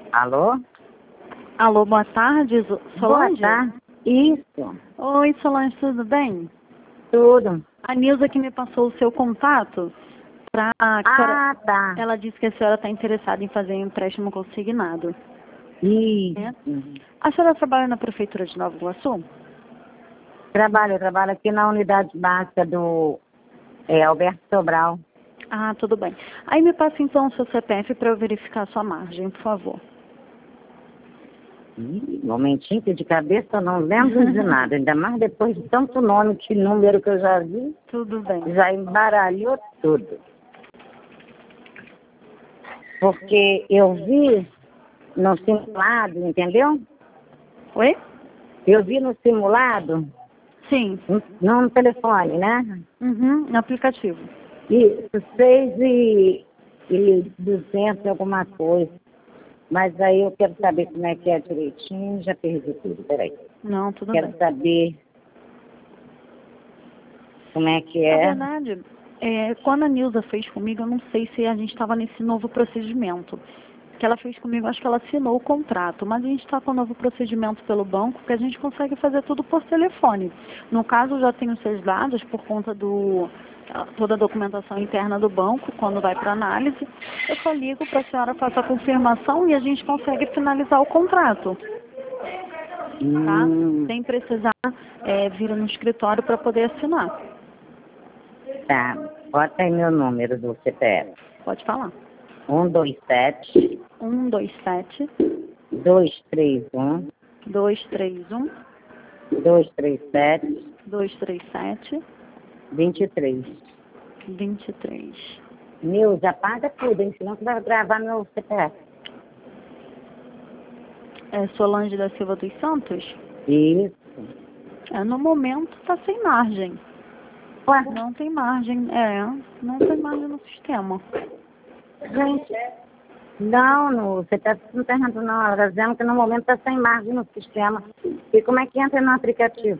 Alô? Alô, boa tarde, Solange? Boa tarde. Isso, Oi, Solange, tudo bem? tudo. A Nilza que me passou o seu contato para Tá. ela disse que a senhora está interessada em fazer um empréstimo consignado. Isso. Né? A senhora trabalha na prefeitura de Nova Iguaçu? Eu trabalho aqui na unidade básica do Alberto Sobral. Ah, tudo bem. Aí me passa então o seu CPF para eu verificar a sua margem, por favor. Momentinho que de cabeça eu não lembro de nada, ainda mais depois de tanto nome e número que eu já vi, Tudo bem. já embaralhou tudo. Porque eu vi no simulado, entendeu? Oi? Eu vi no simulado, Sim. não no telefone, né? Uhum, no aplicativo. Isso, 6.200 alguma coisa. Mas aí eu quero saber como é que é direitinho, já perdi tudo, peraí. Não, tudo Quero bem. saber como é que Na é. verdade, quando a Nilza fez comigo, eu não sei se a gente estava nesse novo procedimento. Que ela fez comigo, acho que ela assinou o contrato, mas a gente está com o novo procedimento pelo banco, que a gente consegue fazer tudo por telefone. No caso, eu já tenho seus dados por conta toda a documentação interna do banco, quando vai para análise. Eu só ligo para a senhora fazer a confirmação e a gente consegue finalizar o contrato, tá? Sem precisar vir no escritório para poder assinar. Tá, bota aí meu número do CPF. Pode falar. 127 127 231 231 237 237 23. 23. Nilza, apaga tudo, hein? Senão você vai gravar meu CPF. É Solange da Silva dos Santos? Isso. No momento está sem margem. Ué, Não tem margem, não tem margem no sistema. gente, não, você não está errando não. Ela está dizendo que no momento está sem margem no sistema. E como é que entra no aplicativo?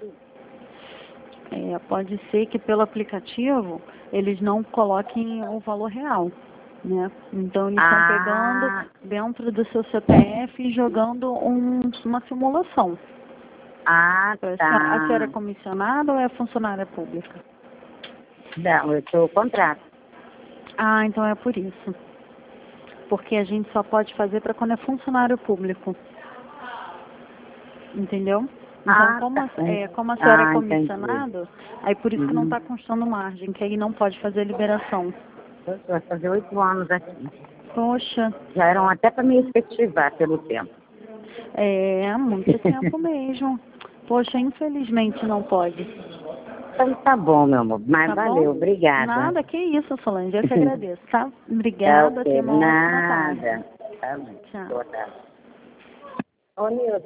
Pode ser que pelo aplicativo eles não coloquem o valor real, né? Então eles estão pegando dentro do seu CPF e jogando uma simulação. Tá. A senhora é comissionada ou é funcionária pública? Não, eu sou o contrato. Ah, então é por isso. Porque a gente só pode fazer para quando é funcionário público. Entendeu? Então, como a senhora é comissionado, aí por isso que não está constando margem, que aí não pode fazer liberação. Vai fazer 8 anos aqui. Poxa. Já eram até para me efetivar pelo tempo. Muito tempo mesmo. Poxa, infelizmente não pode. Então tá bom, meu amor. Mas Tá valeu, bom? obrigada. Nada, que isso, Solange. Eu que agradeço, tá? Obrigada, tenha uma ótima tarde. Nada. Tá bom. Tchau. Boa tarde. Ô, Nilza.